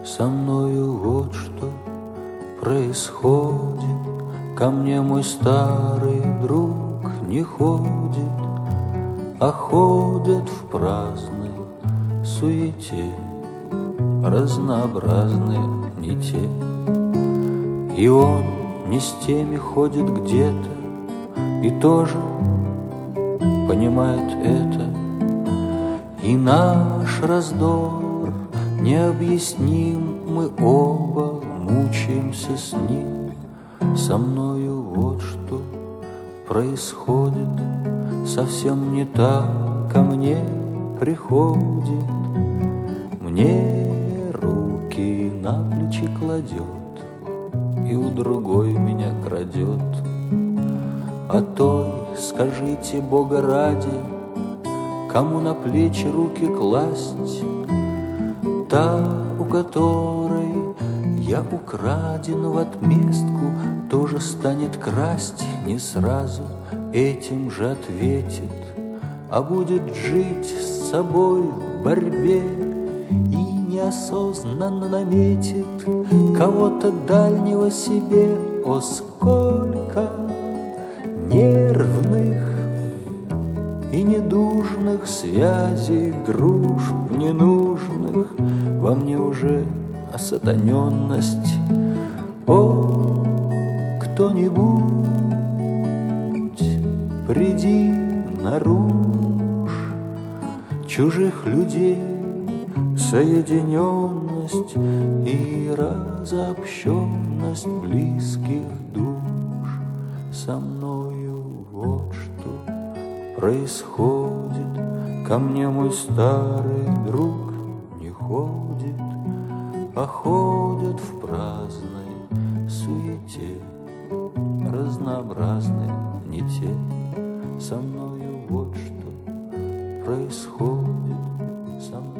Со мною вот что происходит. Ко мне мой старый друг не ходит, а ходят в праздной суете разнообразные не те. И он не с теми ходит где-то и тоже понимает это. И наш раздор необъясним, мы оба мучаемся с ним. Со мною вот что происходит, совсем не так ко мне приходит. Мне руки на плечи кладет и у другой меня крадет. А той, скажите Бога ради, кому на плечи руки класть? Та, у которой я украден в отместку, тоже станет красть не сразу, этим же ответит, а будет жить с собой в борьбе и неосознанно наметит кого-то дальнего себе. О, сколько нервных и недужных связей, дружб ненужных, во мне уже осатаненность. О, кто-нибудь, приди наружь, чужих людей соединенность и разобщенность близких душ. Со мною вот что происходит. Ко мне мой старый друг не ходит, а ходят в праздной суете разнообразной не те. Со мною вот что происходит. Со мною